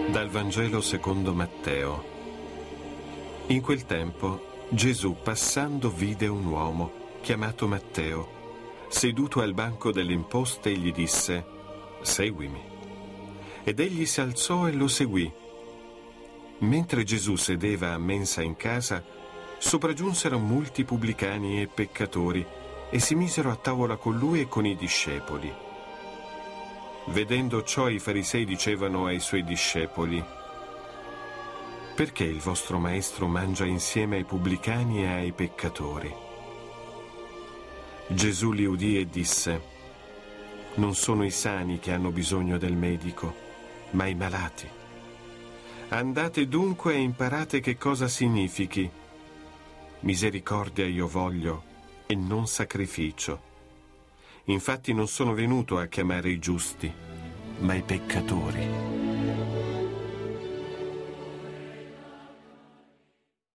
Dal Vangelo secondo Matteo. In quel tempo Gesù, passando, vide un uomo chiamato Matteo, seduto al banco delle imposte, e gli disse: «Seguimi». Ed egli si alzò e lo seguì. Mentre Gesù sedeva a mensa in casa, sopraggiunsero molti pubblicani e peccatori e si misero a tavola con lui e con i discepoli. Vedendo ciò, i farisei dicevano ai suoi discepoli: «Perché il vostro maestro mangia insieme ai pubblicani e ai peccatori?» Gesù li udì e disse: «Non sono i sani che hanno bisogno del medico, ma i malati. Andate dunque e imparate che cosa significhi: misericordia io voglio e non sacrificio. Infatti non sono venuto a chiamare i giusti, ma i peccatori».